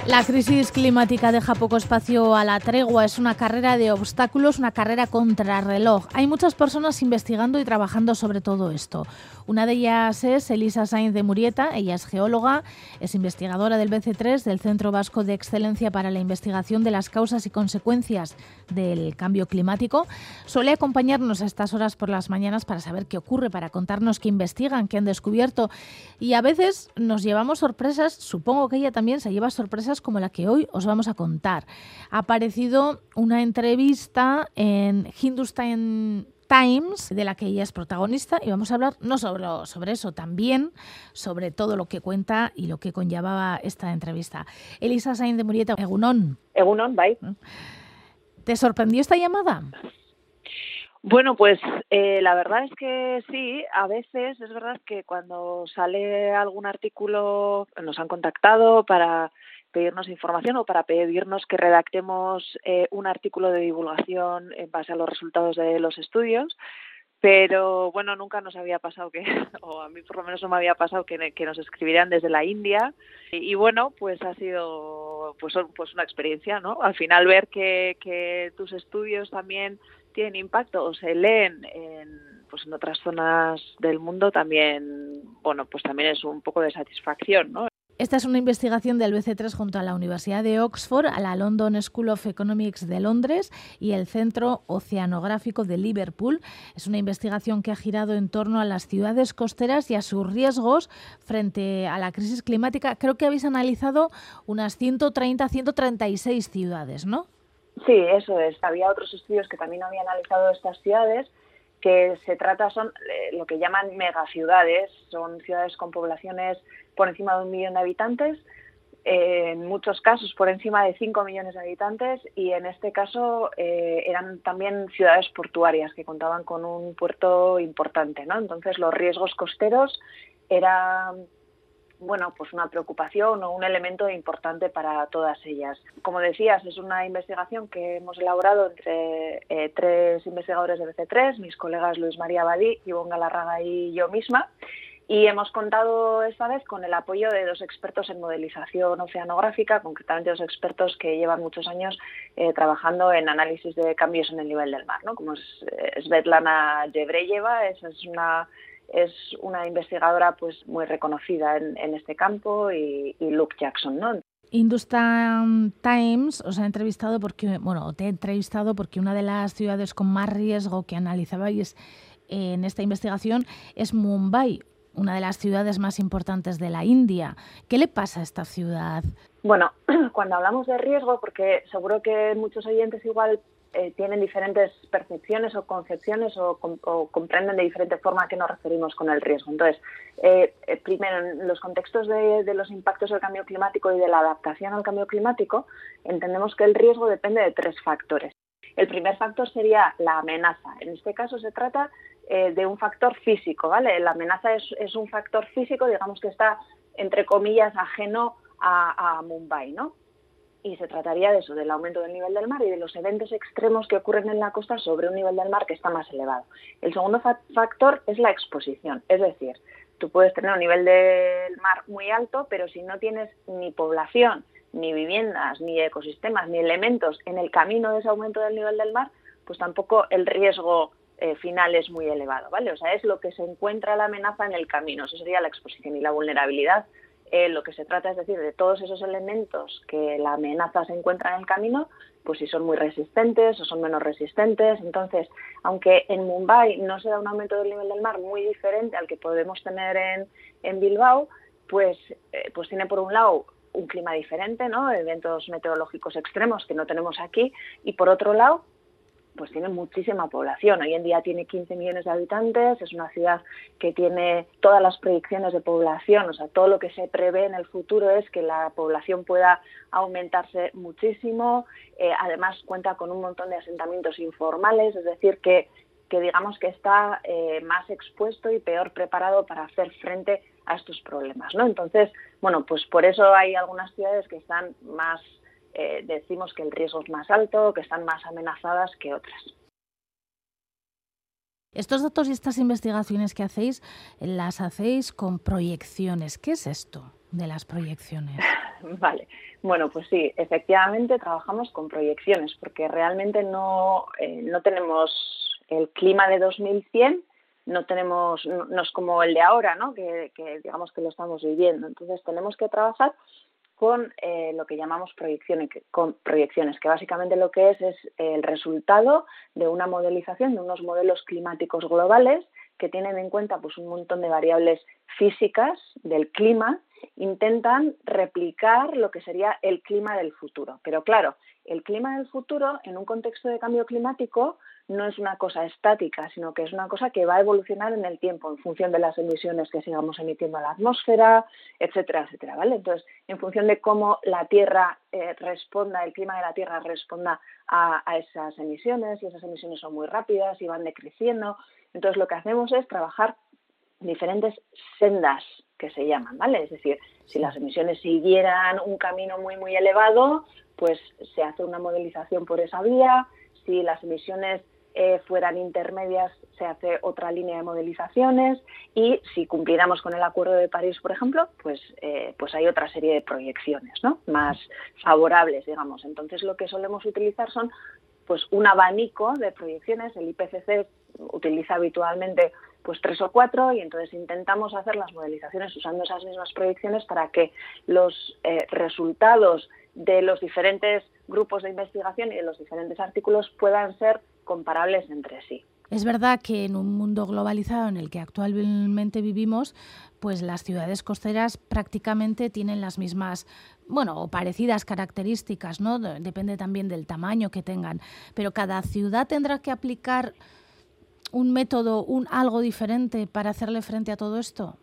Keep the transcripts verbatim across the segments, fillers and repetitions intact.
La crisis climática deja poco espacio a la tregua. Es una carrera de obstáculos, una carrera contrarreloj. Hay muchas personas investigando y trabajando sobre todo esto. Una de ellas es Elisa Sainz de Murieta. Ella es geóloga, es investigadora del B C tres, del Centro Vasco de Excelencia para la Investigación de las Causas y Consecuencias del Cambio Climático. Suele acompañarnos a estas horas por las mañanas para saber qué ocurre, para contarnos qué investigan, qué han descubierto. Y a veces nos llevamos sorpresas. Supongo que ella también se lleva sorpresas como la que hoy os vamos a contar. Ha aparecido una entrevista en Hindustan Times de la que ella es protagonista y vamos a hablar no sobre, sobre eso, también sobre todo lo que cuenta y lo que conllevaba esta entrevista. Elisa Sainz de Murieta, Egunon. Egunon, bye. ¿Te sorprendió esta llamada? Bueno, pues eh, la verdad es que sí, a veces es verdad que cuando sale algún artículo nos han contactado para pedirnos información o para pedirnos que redactemos eh, un artículo de divulgación en base a los resultados de los estudios, pero bueno, nunca nos había pasado que, o a mí por lo menos no me había pasado que, que nos escribieran desde la India y, y bueno, pues ha sido pues, pues una experiencia, ¿no? Al final ver que, que tus estudios también tienen impacto o se leen en, pues en otras zonas del mundo también, bueno, pues también es un poco de satisfacción, ¿no? Esta es una investigación del B C tres junto a la Universidad de Oxford, a la London School of Economics de Londres y el Centro Oceanográfico de Liverpool. Es una investigación que ha girado en torno a las ciudades costeras y a sus riesgos frente a la crisis climática. Creo que habéis analizado unas ciento treinta, ciento treinta y seis ciudades, ¿no? Sí, eso es. Había otros estudios que también habían analizado estas ciudades, que se trata, son eh, lo que llaman megaciudades, son ciudades con poblaciones por encima de un millón de habitantes, eh, en muchos casos por encima de cinco millones de habitantes y en este caso eh, eran también ciudades portuarias que contaban con un puerto importante, ¿no? Entonces los riesgos costeros eran, bueno, pues una preocupación o un elemento importante para todas ellas. Como decías, es una investigación que hemos elaborado entre eh, tres investigadores de B C tres, mis colegas Luis María Badí, Ivonne Galarraga y yo misma, y hemos contado esta vez con el apoyo de dos expertos en modelización oceanográfica, concretamente dos expertos que llevan muchos años eh, trabajando en análisis de cambios en el nivel del mar, ¿no? Como es eh, Svetlana Yebreyeva, esa es una es una investigadora pues muy reconocida en, en este campo, y, y Luke Jackson, ¿no? Hindustan Times os ha entrevistado porque, bueno, te he entrevistado porque una de las ciudades con más riesgo que analizabais en esta investigación es Mumbai, una de las ciudades más importantes de la India. ¿Qué le pasa a esta ciudad? Bueno, cuando hablamos de riesgo, porque seguro que muchos oyentes igual eh, tienen diferentes percepciones o concepciones o, o comprenden de diferente forma a qué nos referimos con el riesgo. Entonces, eh, eh, primero, en los contextos de, de los impactos del cambio climático y de la adaptación al cambio climático, entendemos que el riesgo depende de tres factores. El primer factor sería la amenaza. En este caso se trata eh, de un factor físico, ¿vale? La amenaza es, es un factor físico, digamos que está, entre comillas, ajeno a, a Mumbai, ¿no? Y se trataría de eso, del aumento del nivel del mar y de los eventos extremos que ocurren en la costa sobre un nivel del mar que está más elevado. El segundo fa- factor es la exposición, es decir, tú puedes tener un nivel del mar muy alto, pero si no tienes ni población, ni viviendas, ni ecosistemas, ni elementos en el camino de ese aumento del nivel del mar, pues tampoco el riesgo eh, final es muy elevado, ¿vale? O sea, es lo que se encuentra la amenaza en el camino, eso sería la exposición. Y la vulnerabilidad, eh, lo que se trata es decir, de todos esos elementos que la amenaza se encuentra en el camino, pues si son muy resistentes o son menos resistentes. Entonces, aunque en Mumbai no se da un aumento del nivel del mar muy diferente al que podemos tener en, en Bilbao, pues, eh, pues tiene por un lado un clima diferente, ¿no? Eventos meteorológicos extremos que no tenemos aquí, y por otro lado, pues tiene muchísima población. Hoy en día tiene quince millones de habitantes, es una ciudad que tiene todas las predicciones de población, o sea, todo lo que se prevé en el futuro es que la población pueda aumentarse muchísimo, eh, además cuenta con un montón de asentamientos informales, es decir, que, que digamos que está eh, más expuesto y peor preparado para hacer frente a estos problemas, ¿no? Entonces, bueno, pues por eso hay algunas ciudades que están más, eh, decimos que el riesgo es más alto, que están más amenazadas que otras. Estos datos y estas investigaciones que hacéis, las hacéis con proyecciones. ¿Qué es esto de las proyecciones? Vale, bueno, pues sí, efectivamente trabajamos con proyecciones porque realmente no, eh, no tenemos el clima de dos mil cien, no tenemos, no, no es como el de ahora, ¿no? Que, que digamos que lo estamos viviendo. Entonces tenemos que trabajar con eh, lo que llamamos proyecciones, con proyecciones, que básicamente lo que es es el resultado de una modelización de unos modelos climáticos globales que tienen en cuenta pues un montón de variables físicas del clima, intentan replicar lo que sería el clima del futuro. Pero claro, el clima del futuro en un contexto de cambio climático no es una cosa estática, sino que es una cosa que va a evolucionar en el tiempo en función de las emisiones que sigamos emitiendo a la atmósfera, etcétera, etcétera, ¿vale? Entonces, en función de cómo la Tierra eh, responda, el clima de la Tierra responda a, a esas emisiones, y esas emisiones son muy rápidas y van decreciendo. Entonces, lo que hacemos es trabajar diferentes sendas que se llaman, ¿vale? Es decir, si las emisiones siguieran un camino muy, muy elevado, pues se hace una modelización por esa vía. Si las emisiones eh, fueran intermedias, se hace otra línea de modelizaciones, y si cumpliéramos con el Acuerdo de París, por ejemplo, pues, eh, pues hay otra serie de proyecciones, ¿no? Más favorables, digamos. Entonces, lo que solemos utilizar son pues un abanico de proyecciones. El I P C C utiliza habitualmente pues tres o cuatro, y entonces intentamos hacer las modelizaciones usando esas mismas proyecciones para que los eh, resultados de los diferentes grupos de investigación y de los diferentes artículos puedan ser comparables entre sí. Es verdad que en un mundo globalizado en el que actualmente vivimos, pues las ciudades costeras prácticamente tienen las mismas, bueno, o parecidas características, ¿no? Depende también del tamaño que tengan, pero cada ciudad tendrá que aplicar un método, un algo diferente para hacerle frente a todo esto.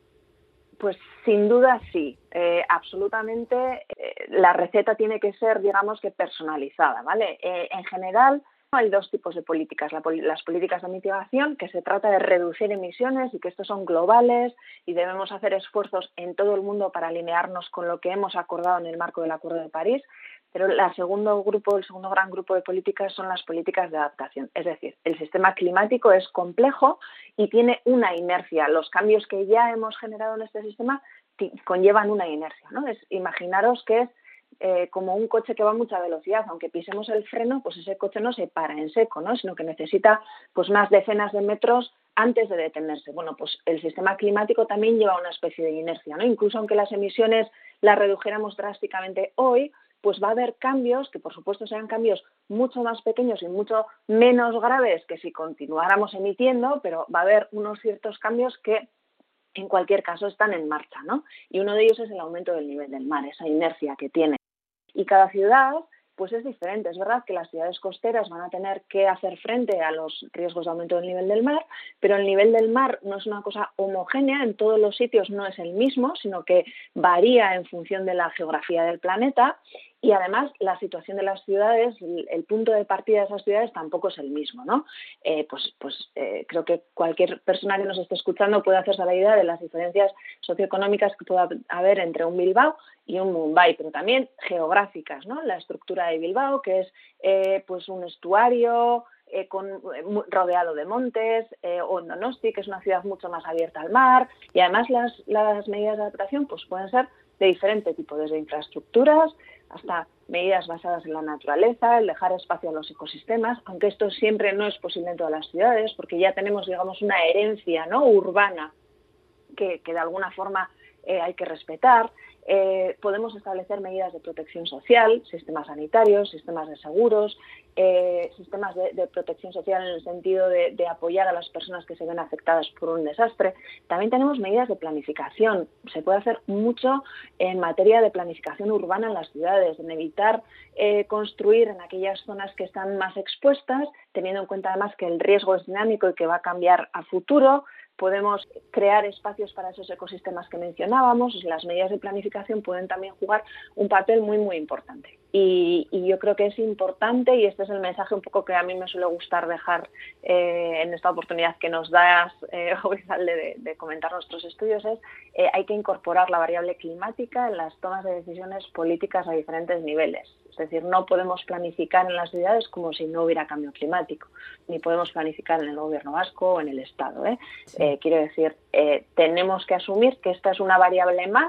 Pues sin duda sí, eh, absolutamente. Eh, la receta tiene que ser, digamos, que personalizada, ¿vale? Eh, en general hay dos tipos de políticas. La, las políticas de mitigación, que se trata de reducir emisiones y que estos son globales y debemos hacer esfuerzos en todo el mundo para alinearnos con lo que hemos acordado en el marco del Acuerdo de París. Pero el segundo grupo, el segundo gran grupo de políticas son las políticas de adaptación. Es decir, el sistema climático es complejo y tiene una inercia. Los cambios que ya hemos generado en este sistema conllevan una inercia, ¿no? Es, imaginaros que es eh, como un coche que va a mucha velocidad. Aunque pisemos el freno, pues ese coche no se para en seco, ¿no? Sino que necesita pues más decenas de metros antes de detenerse. Bueno, pues el sistema climático también lleva una especie de inercia, ¿no? Incluso aunque las emisiones las redujéramos drásticamente hoy, pues va a haber cambios que, por supuesto, serán cambios mucho más pequeños y mucho menos graves que si continuáramos emitiendo, pero va a haber unos ciertos cambios que, en cualquier caso, están en marcha, ¿no? Y uno de ellos es el aumento del nivel del mar, esa inercia que tiene. Y cada ciudad, pues es diferente. Es verdad que las ciudades costeras van a tener que hacer frente a los riesgos de aumento del nivel del mar, pero el nivel del mar no es una cosa homogénea, en todos los sitios no es el mismo, sino que varía en función de la geografía del planeta. Y además la situación de las ciudades, el, el punto de partida de esas ciudades tampoco es el mismo, ¿no? Eh, pues pues eh, creo que cualquier persona que nos esté escuchando puede hacerse la idea de las diferencias socioeconómicas que pueda haber entre un Bilbao y un Mumbai, pero también geográficas, ¿no? La estructura de Bilbao, que es eh, pues un estuario eh, con, eh, rodeado de montes, eh, o en Donosti, que es una ciudad mucho más abierta al mar, y además las, las medidas de adaptación pues pueden ser de diferente tipo, desde infraestructuras hasta medidas basadas en la naturaleza, el dejar espacio a los ecosistemas, aunque esto siempre no es posible en todas las ciudades, porque ya tenemos, digamos, una herencia, ¿no?, urbana que, que de alguna forma eh, hay que respetar. Eh, podemos establecer medidas de protección social, sistemas sanitarios, sistemas de seguros, eh, sistemas de, de protección social en el sentido de, de apoyar a las personas que se ven afectadas por un desastre. También tenemos medidas de planificación. Se puede hacer mucho en materia de planificación urbana en las ciudades, en evitar eh, construir en aquellas zonas que están más expuestas, teniendo en cuenta además que el riesgo es dinámico y que va a cambiar a futuro. Podemos crear espacios para esos ecosistemas que mencionábamos. Las medidas de planificación pueden también jugar un papel muy, muy importante. Y, y yo creo que es importante, y este es el mensaje un poco que a mí me suele gustar dejar eh, en esta oportunidad que nos das, eh, de, de comentar nuestros estudios, es eh, hay que incorporar la variable climática en las tomas de decisiones políticas a diferentes niveles. Es decir, no podemos planificar en las ciudades como si no hubiera cambio climático, ni podemos planificar en el gobierno vasco o en el Estado, ¿eh? Sí. Eh, quiero decir, eh, tenemos que asumir que esta es una variable más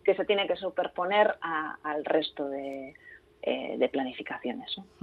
que se tiene que superponer a, al resto de, eh, de planificaciones, ¿no?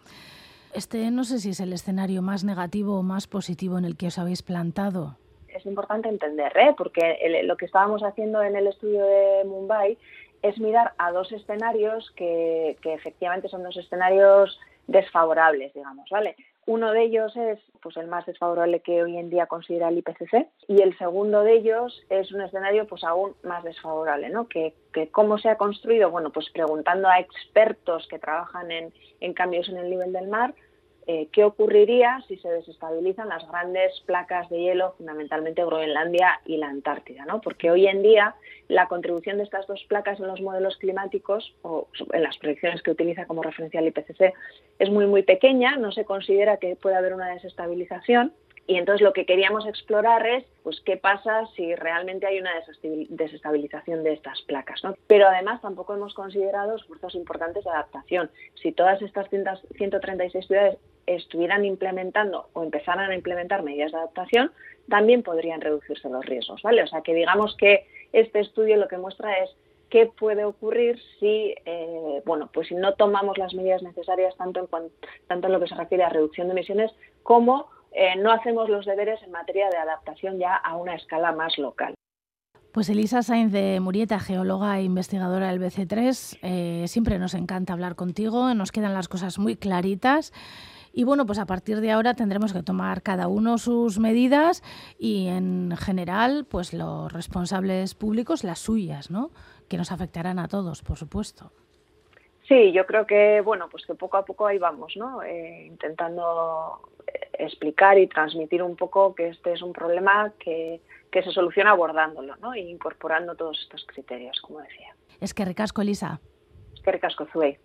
Este no sé si es el escenario más negativo o más positivo en el que os habéis plantado. Es importante entender, ¿eh? Porque el, lo que estábamos haciendo en el estudio de Mumbai es mirar a dos escenarios que, que efectivamente son dos escenarios desfavorables, digamos, ¿vale? Uno de ellos es pues el más desfavorable que hoy en día considera el I P C C y el segundo de ellos es un escenario pues aún más desfavorable, ¿no? Que, que cómo se ha construido, bueno, pues preguntando a expertos que trabajan en, en cambios en el nivel del mar, eh, qué ocurriría si se desestabilizan las grandes placas de hielo, fundamentalmente Groenlandia y la Antártida, ¿no? Porque hoy en día la contribución de estas dos placas en los modelos climáticos o en las proyecciones que utiliza como referencia el I P C C es muy muy pequeña, no se considera que pueda haber una desestabilización. Y entonces lo que queríamos explorar es pues qué pasa si realmente hay una desestabilización de estas placas, ¿no? Pero además tampoco hemos considerado esfuerzos importantes de adaptación. Si todas estas ciento treinta y seis ciudades estuvieran implementando o empezaran a implementar medidas de adaptación, también podrían reducirse los riesgos, ¿vale? O sea que digamos que este estudio lo que muestra es qué puede ocurrir si, eh, bueno, pues si no tomamos las medidas necesarias tanto en, cuanto, tanto en lo que se refiere a reducción de emisiones como Eh, no hacemos los deberes en materia de adaptación ya a una escala más local. Pues Elisa Sainz de Murieta, geóloga e investigadora del B C tres, eh, siempre nos encanta hablar contigo, nos quedan las cosas muy claritas y bueno, pues a partir de ahora tendremos que tomar cada uno sus medidas y en general pues los responsables públicos las suyas, ¿no? Que nos afectarán a todos, por supuesto. Sí, yo creo que bueno, pues que poco a poco ahí vamos, ¿no? Eh, intentando explicar y transmitir un poco que este es un problema que, que se soluciona abordándolo, ¿no? E incorporando todos estos criterios, como decía. Es que ricasco, Elisa. Es que ricasco, Zuey.